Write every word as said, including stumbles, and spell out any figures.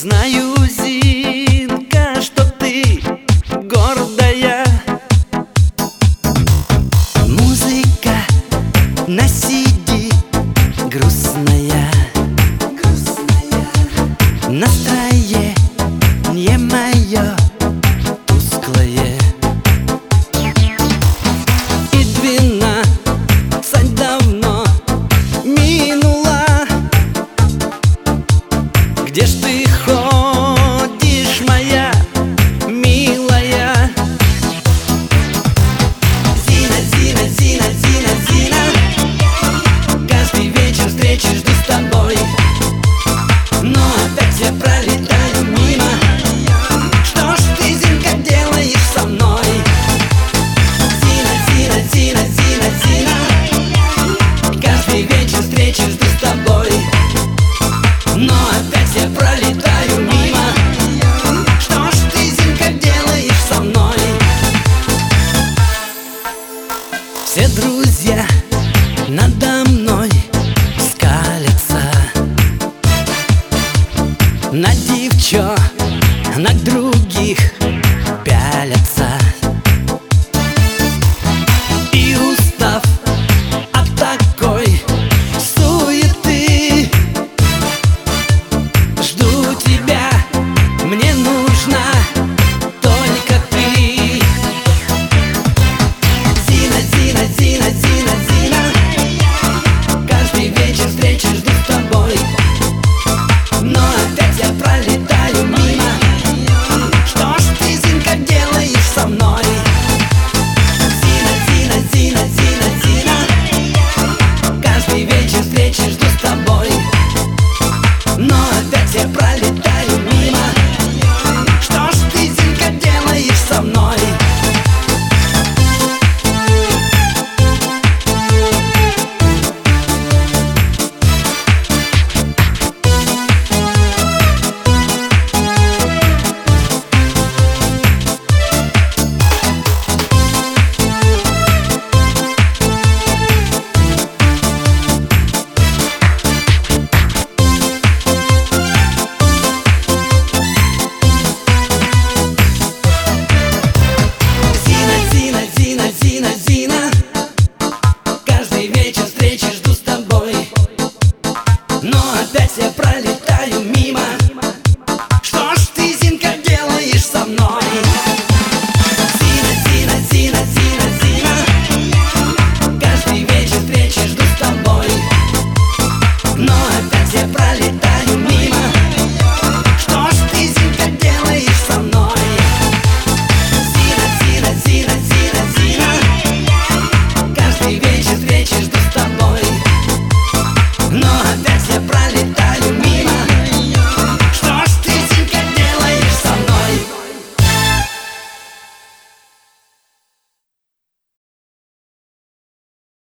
Знаю, Зинка, что ты гордая. Музыка на си ди грустная, грустная. Настроение мое тусклое. И двенадцать давно минула. Где ж ты ходишь, моя милая? Зина, Зина, Зина, Зина, Зина, каждый вечер встречи жду с тобой, но опять я пролетаю мимо. Что ж ты, Зинка, делаешь со мной? Зина, Зина, Зина, Зина, Зина, каждый вечер встречи жду с тобой, но опять я пролетаю мимо. Что ж ты, Зинка, делаешь со мной? Все друзья надо мной скалятся, на девчонок других пялятся.